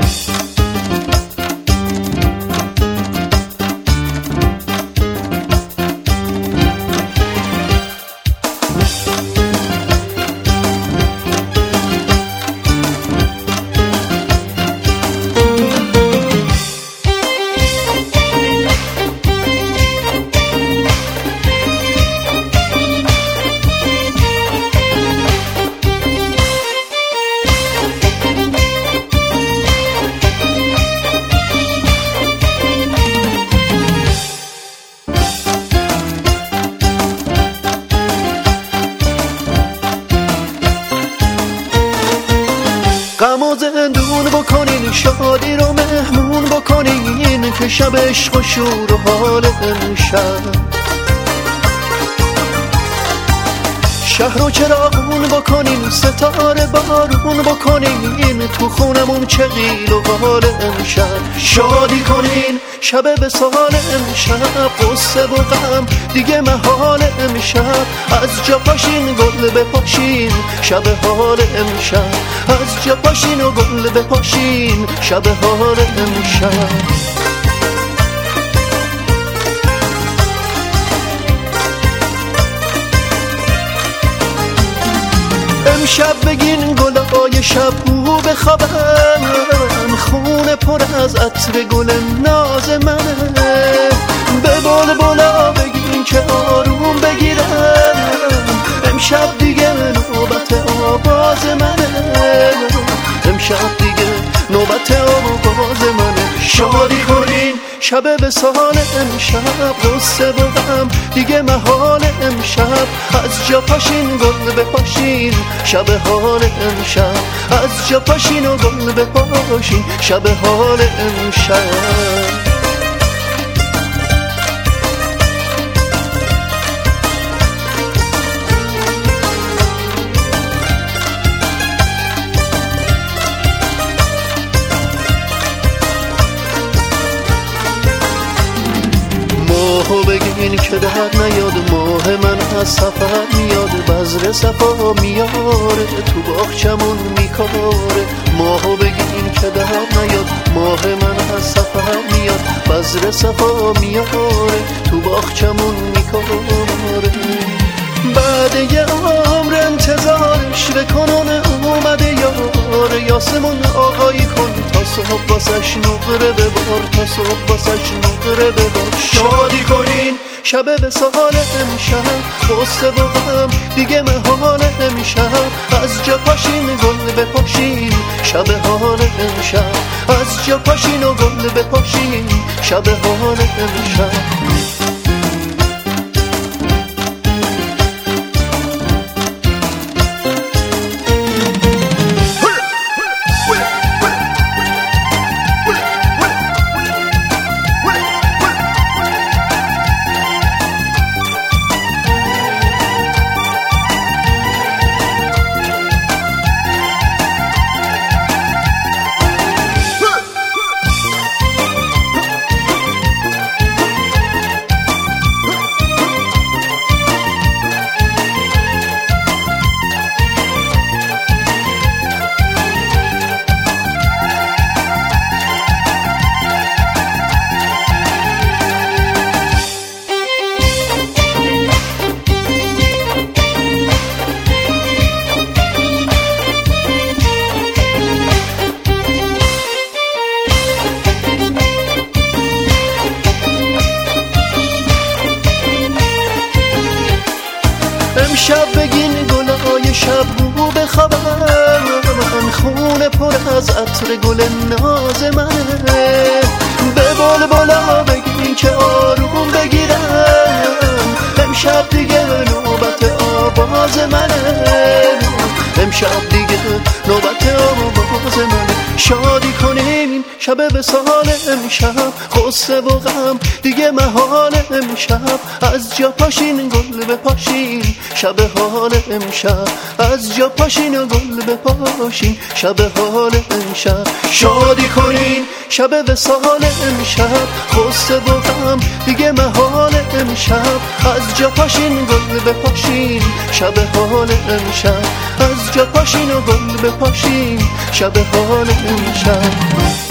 غم و زندون بکنین، شادی رو مهمون بکنین، که شب عشق و شور و حال امشب. شهر و چراغون بکنین، ستاره بارون بکنین، تو خونمون چه قیل و قال امشب. شادی کنین شب وصال امشب، قصه و غم دیگه محال امشب. از جا پاشین گل بپاشین شب حال امشب، از جا پاشین و گل بپاشین شب حال امشب. امشب بگین گلای شب بو بخوابن، خونه پر از عطر گل ناز منه. به بلبلا بگین که آروم بگیرن، امشب دیگه نوبت آواز منه، امشب دیگه نوبت آواز منه. شادی کنین شب وصال امشب، قصه و غم دیگه محال امشب. از جا پاشین گل بپاشین شب حال امشب، از جا پاشین و گل بپاشین شب حال امشب. ماهو بگین که در نیاد، ماه من از سفر میاد، بذر صفا میاره تو باغچمون میکاره. ماهو بگین که در نیاد، ماه من از سفر میاد، بذر صفا میاره تو باغچمون میکاره. بعد یه عمر انتظارش بکنن اومده یار، یاسمون آقایی کن تا صبح واسش نقره ببار، تا صبح واسش نقره ببار. شادی کنین شب وصال امشب، قصه و غم دیگه محال امشب. از جا پاشین گل بپاشین شب حال امشب، از جا پاشین و گل بپاشین شب حال امشب. امشب بگین گلای شب بو بخوابن، خونه پر از عطر گل ناز منه. به بلبلا بگین که آروم بگیرن، امشب دیگه نوبت آواز منه، امشب دیگه نوبت آواز منه. شادی کنین شب وصال امشب، قصه و غم دیگه محال امشب. از جا پاشین گل بپاشین شب حال امشب، از جا پاشین و گل بپاشین شب حال امشب. شادی کنین شب وصال امشب، قصه و غم دیگه محال امشب. از جا پاشین گل بپاشین شب حال امشب، از جا پاشین و گل بپاشین شب حال امشب